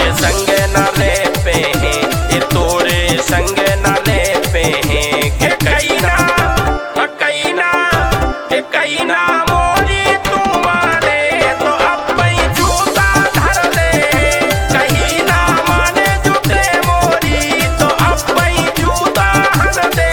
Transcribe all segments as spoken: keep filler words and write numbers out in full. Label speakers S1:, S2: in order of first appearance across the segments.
S1: संग न ले पे हैं, ये तोरे संग न ले पे हैं। के कहीं ना कहीं ना कहीं ना मोरी तू माने तो अब ही जूता धर ले। कहीं ना माने जूते मोरी तो अब ही जूता धर दे।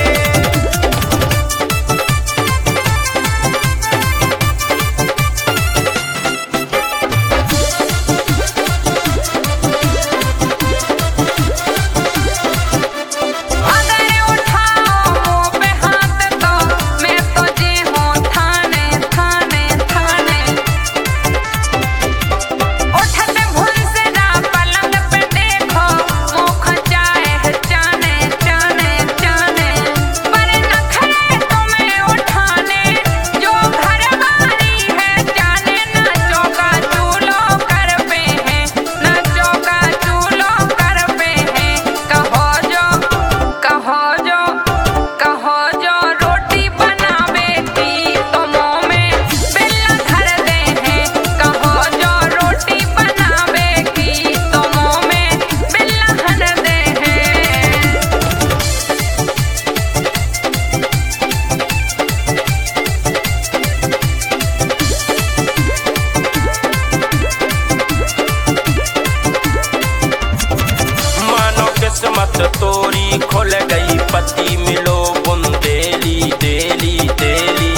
S1: किस्मत तोरी खुल गई पति मिलो बुंदेली देली देली।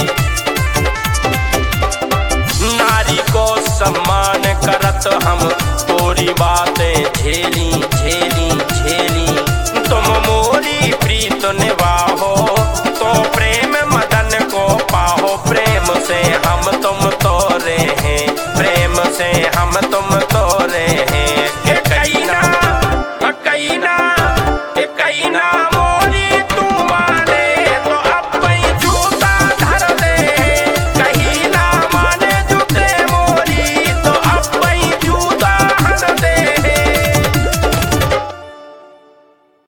S1: नारी को सम्मान करत हम तोरी बातें झेली झेली झेली। तुम मोरी प्रीत निभाओ तो प्रेम मदन को पाओ। प्रेम से हम तुम तोरे हैं, प्रेम से हम तुम